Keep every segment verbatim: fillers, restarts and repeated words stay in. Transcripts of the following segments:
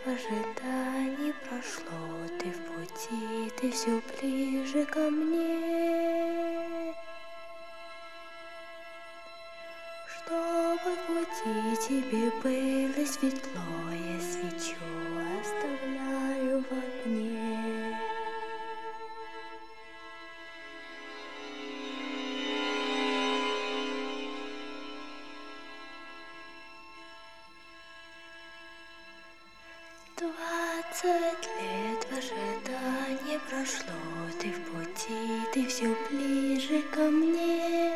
в ожидании прошло, ты в пути, ты все ближе ко мне. Чтобы в пути тебе было светло, я свечу оставляю в огне. Двадцать лет в ожидании прошло, ты в пути, ты все ближе ко мне.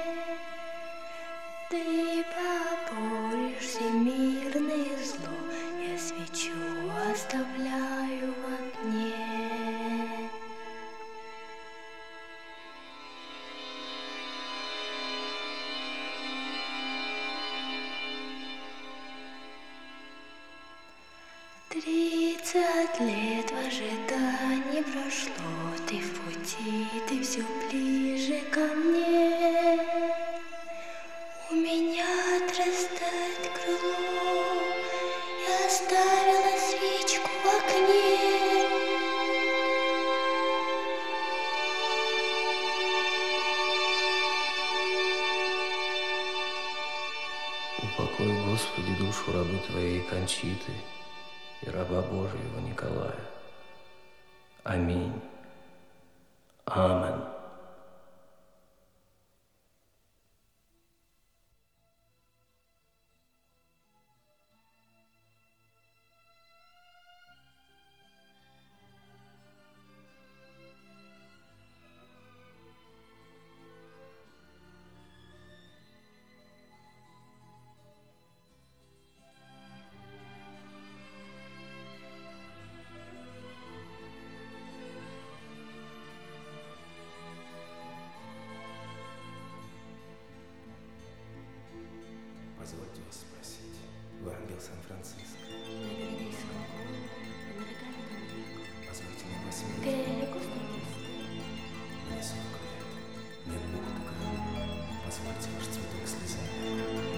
Ты поборешь всемирное зло, я свечу оставляю в огне. Тридцать лет в ожидании прошло, ты в пути, ты все ближе ко мне. У меня отрастает крыло, я оставила свечку в окне. Упокой, Господи, душу рабы Твоей Кончиты и раба Божьего Николая. Аминь. Амен. Позвольте вас спросить, вы ангел Сан-Франциско? Позвольте мне посмотреть. Мне сорок лет, нет Бога такого. Позвольте ваш цветок слезами.